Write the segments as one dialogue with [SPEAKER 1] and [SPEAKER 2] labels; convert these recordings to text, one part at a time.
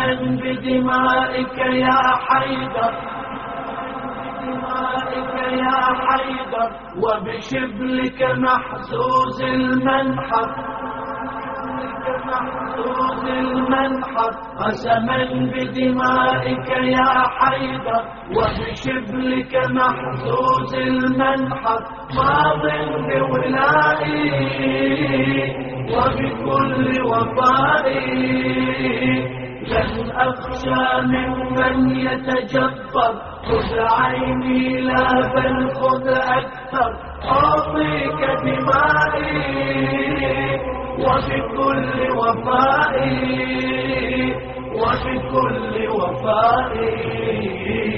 [SPEAKER 1] قسما بدمائك يا حيدر، بدمائك يا حيدر، وبشبلك محزوز المنحر، محزوز المنحر. قسما بدمائك يا حيدر، وبشبلك محزوز المنحر. ماض بولائي وبكل وفائي، لن أخشى ممن يتجبر. خذ عيني لا بل خذ أكثر، أعطيك دمائي وبكل وفائي، وبكل وفائي.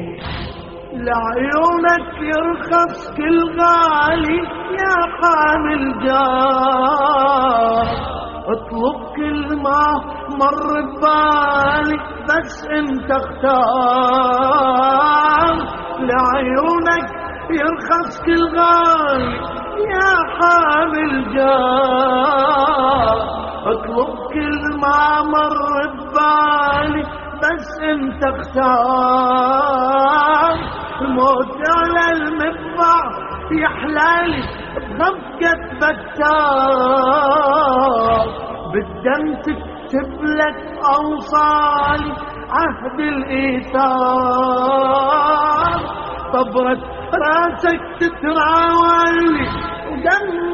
[SPEAKER 2] لعيونك يرخص كل غالي يا حامل جار، اطلب كل ما مر ببالي بس انت اختار. لعيونك يرخص كل غالي يا حامل جار، اطلب كل ما مر ببالي بس انت اختار. الموت على المدفع يحلالي بضبكة بتار، بالدم تكتب لك اوصالي عهد الايثار. طبرة راسك تتراولي ودم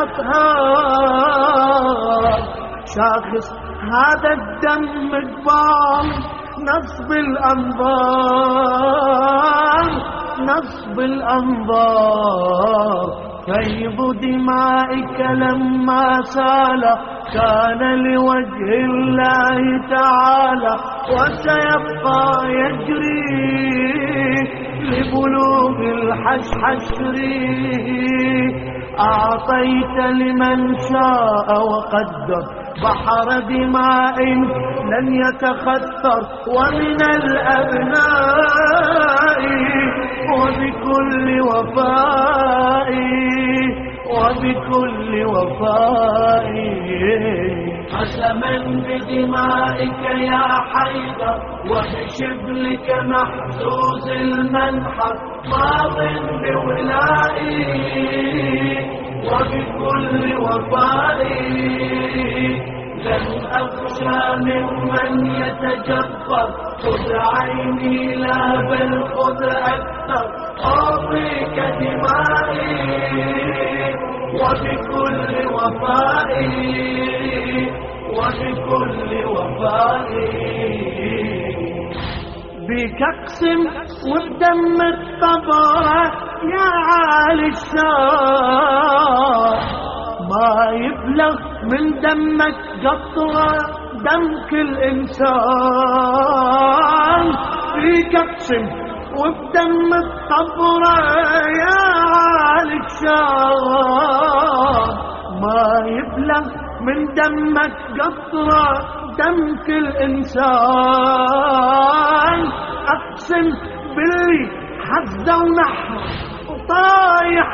[SPEAKER 2] الاطهار، شاخص هذا الدم قبالي نصب الأنظار، نصب الأنظار. فيض دمائك لما سال كان لوجه الله تعالى، وسيبقى يجري لبلوغ الحشر. أعطيت لمن شاء وقدر بحر دماء لن يتخثر، ومن الأبناء وبكل وفاء، وبكل وفاء.
[SPEAKER 1] قسما بدمائك يا حيدر، وبشبلك محزوز المنحر. ماض بولائي وبكل وفائي، لن أخشى ممن يتجبر. خذ عيني لا بل خذ أكثر، أعطيك دمائي وبكل وفائي، وبكل وفائي.
[SPEAKER 2] بك اقسم والدم الطبرة يا عالي الشار، ما يبلغ من دمك قطرة دم كل إنسان. بك اقسم وبدم الطبرة يا عالي الشار، ما يبلغ من دمك قطرة دم كل إنسان. أقسم باللي حزة ونحر وطايح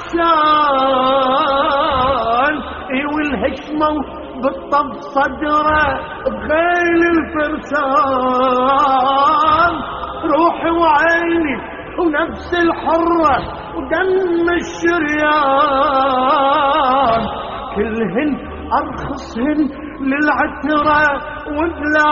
[SPEAKER 2] عطشان، والهشمة بالطب صدره بغيل الفرسان. روحي وعيني ونفس الحرة ودم الشريان، كلهن أرخصهن للعترة وبلا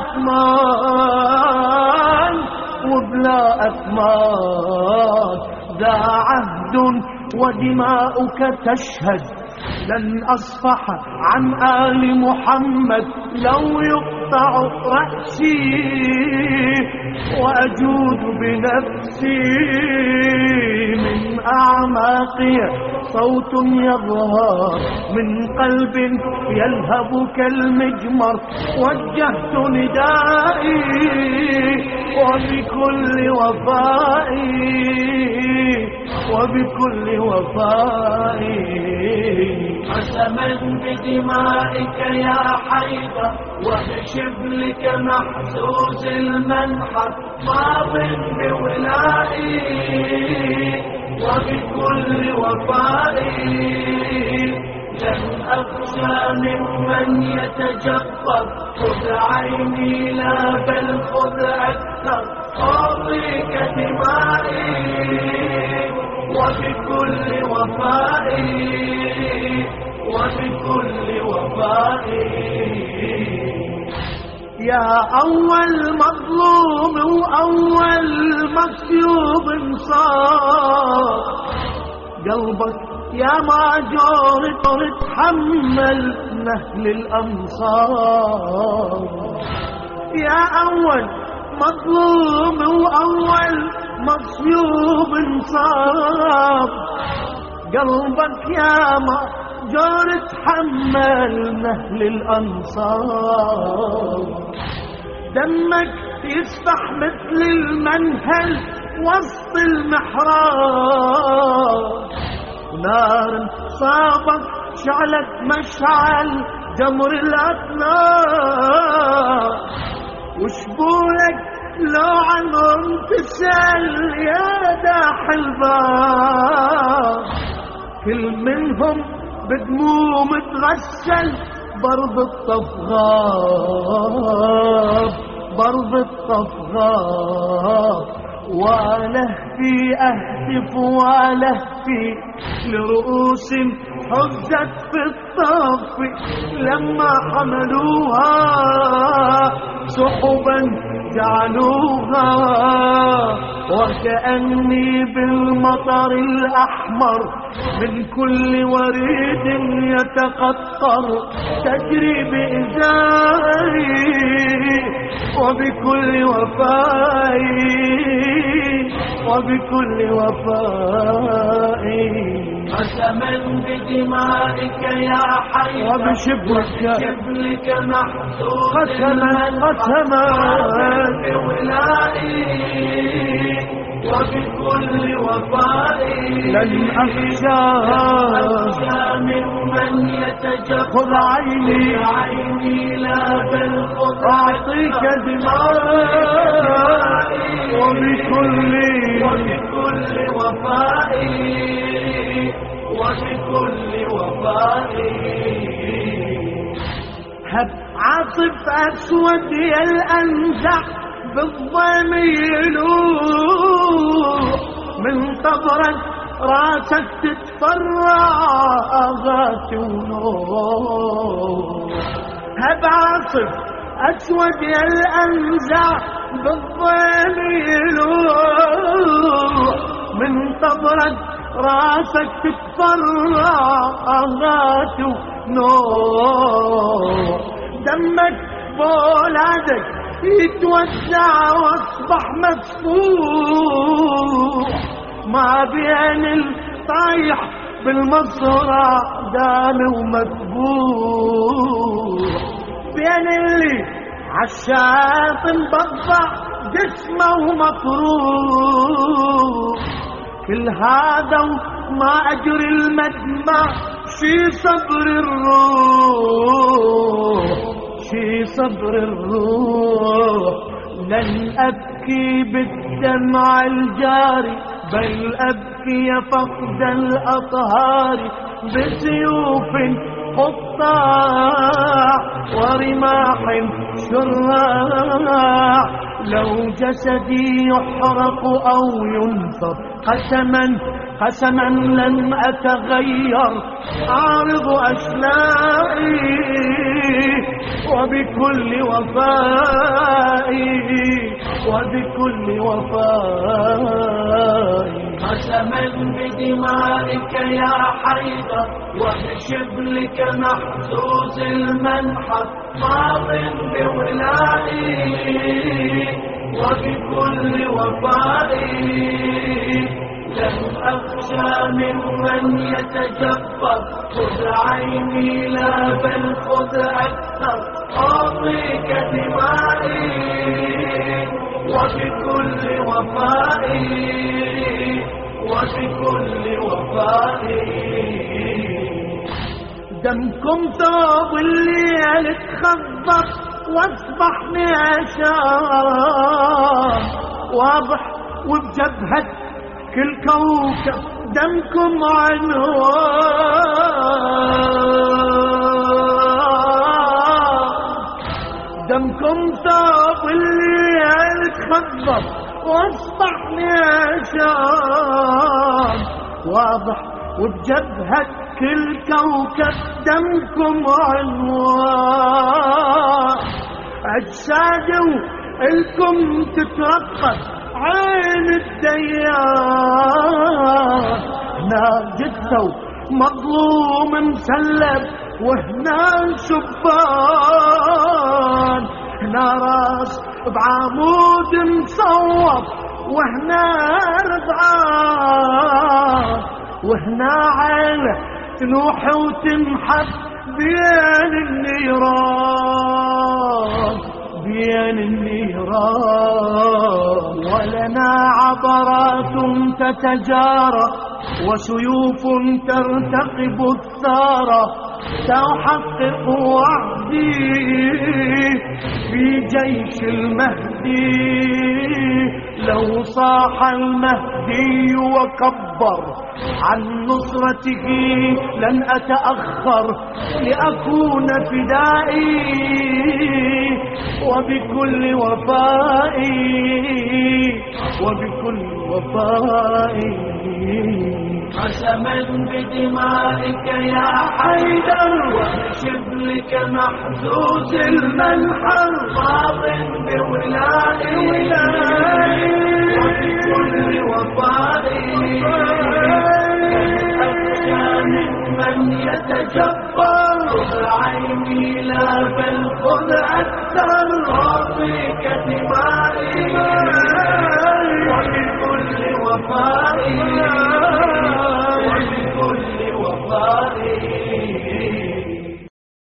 [SPEAKER 2] أثمان، وبلا أثمان. ذا عهد ودماؤك تشهد، لن أصفح عن آل محمد لو يقطع رأسي، وأجود بنفسي من أعماقي. صوت يظهر من قلب يلهب كالمجمر، وجهت ندائي وبكل وفائي، وبكل وفائي.
[SPEAKER 1] قسما بدمائك يا حيدر، وبشبلك محزوز المنحر. ماض بولائي وبكل وفائي، لن أخشى ممن يتجبر. خذ عيني لا أكثر أعطيك دمائي وبكل وفائي وبكل وفائي.
[SPEAKER 2] يا أول مظلوم وأول مكتوب انصار قلبك يا ماجور تحمل نهل الأمصار. يا أول مظلوم وأول مصيوب انصاب قلبك يا ماجور تحمل نهل الأنصار. دمك يسبح مثل المنهل وسط المحراب نار صابك شعلت مشعل جمر الأطناب. وشبولك لو عنهم تسأل يا داح الباب كل منهم بدموم تغسل برض الطفغاب برض الطفغاب. ولهفي أهتف ولهفي لرؤوس حزت في الطف لما حملوها سحبا جعلوها. وكأني بالمطر الأحمر من كل وريد يتقطر تجري بإزاري وبكل وفائي وبكل وفائي.
[SPEAKER 1] قسما بدمائك يا حي وبشبلك محسوس
[SPEAKER 2] قسما
[SPEAKER 1] بولائي وبكل وفائي.
[SPEAKER 2] لن أخشى
[SPEAKER 1] ممن يتجفى
[SPEAKER 2] عيني
[SPEAKER 1] لا بل خذ
[SPEAKER 2] أعطيك دمائي وبكل
[SPEAKER 1] وفائي وبكل وفائي.
[SPEAKER 2] هب عاصف أسود الأنزع بالظلم يلوح من طبرك راسك تتفرع آغات ونور. هب عاصف أسود الأنزع بالظلم يلوح من طبرك راسك تتفرع آغات ونور. دمك بولادك يتوزع واصبح مسفوح ما بين الطايح بالمصرع دام ومذبوح بين اللي عالشاطئ مبضع جسمه ومطروح. كل هذا وما أجري المدمع شي صبر الروح شي صبر الروح. لن أبكي بالدمع الجاري بل أبكي فقد الأطهار بسيوف قطاع ورماح شراع. لو جسدي يحرق أو ينثر قسما لن أتغير أعرض أشلائي وبكل وفائي وبكل وفائي.
[SPEAKER 1] قسما بدمائك يا حيدر وبشبلك محسوس المنحر ماض بولائي وبكل وفائي. لم أخشى ممن يتجبر خذ عيني لا بل خذ أكثر أعطيك دمائي وبكل وفائي وبكل وفائي.
[SPEAKER 2] دمكم ثوب الليل تخضر واصبح نشام واضح وبجبهة كل كوكب دمكم عنوان. دمكم ثوب الليل خبر واصبح يا شام واضح وبجبهة كل كوكب دمكم عنوان أجساد الكم تترقب عين الديان هنا جثة مظلوم مسلب وهنا شبان هنا راس بعمود مصوب وهنا رضعان وهنا عيلة تنوح وتنحب بين النيران بين النيران ولنا عبرات تتجارى وسيوف ترتقب الثارى تحقق وعدي في جيش المهدي لو صاح المهدي وكبر عن نصرته لن أتأخر لأكون فدائي وبكل وفائي وبكل وفائي
[SPEAKER 1] قسما بدمائك يا حيدر وبشبلك محزوز المنحر ماض بولائي وبكل وفائي أخشى ممن يتجبر خذ عيني لا بل خذ أكثر أعطيك